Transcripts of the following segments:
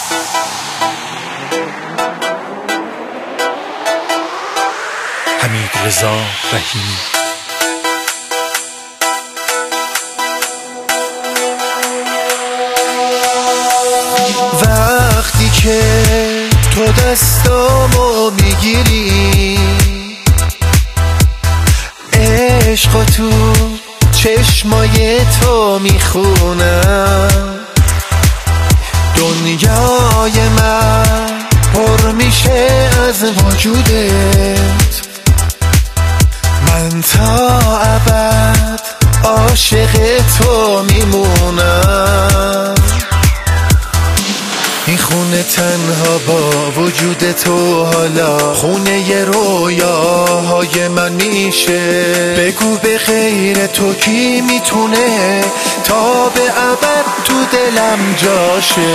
حمیدرضا رحیمی. وقتی که تو دستامو میگیری، عشق تو چشمای تو میخونم، دنیای من پر میشه از وجودت، من تا ابد عاشق تو میمونم. این خونه تنها با وجود تو حالا خونه رویاهای من میشه. بگو به غیر تو کی میتونه تا به ابد تو دلم جاشه.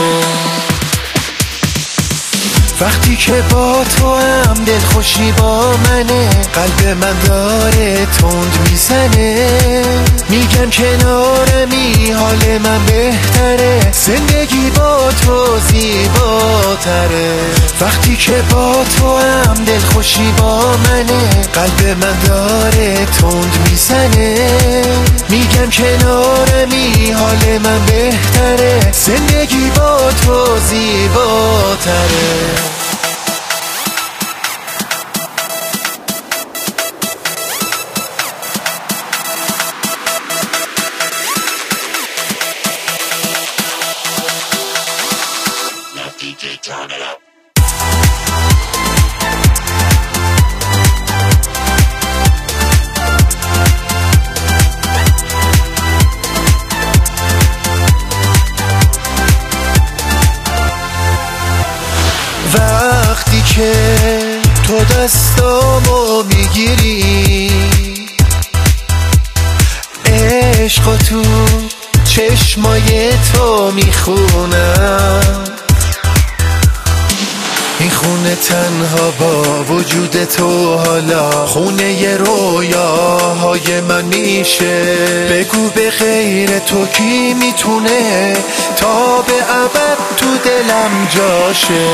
وقتی که با تو هم دلخوشی با منه، قلب من داره تند میزنه، میگم کنارمی حال من بهتره، زندگی با تو زیباتره. وقتی که با تو هم دلخوشی با منه، قلب من داره تند میزنه، میگم کنارمی حال من بهتره، زندگی با تو زیباتره. وقتی که تو دستامو میگیری، عشق تو چشمای تو میخونم، این خونه تنها با وجود تو حالا خونه رویاهای من میشه. بگو به غیر تو کی میتونه تا به ابد تو دلم جاشه.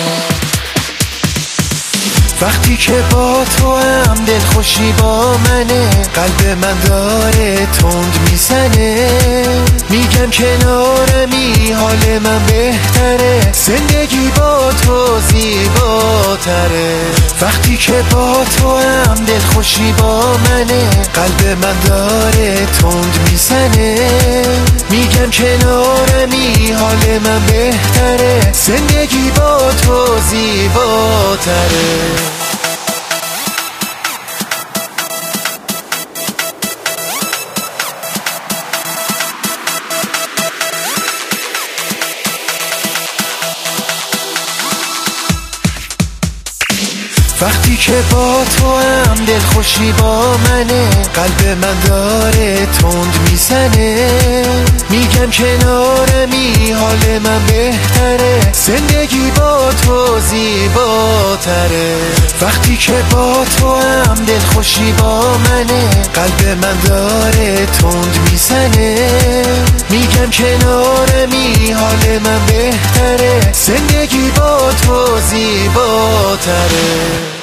وقتی که با تو هم دلخوشی با منه، قلب من داره تند میزنه، میگم کنارمی حال من بهتره، زندگی با تو زیباتره. وقتی که با تو هم دلخوشی با منه، قلب من داره تند میزنه، میگم کنارمی حال من بهتره، زندگی با تو زیباتره. وقتی که با تو هم دلخوشی با منه، قلب من داره تند میزنه، میگم کنارمی حال من بهتره، زندگی با تو زیباتره. وقتی که با تو هم دلخوشی با منه، قلب من داره تند میزنه، میگم کنارمی حال من بهتره، زندگی با تو زیباتره.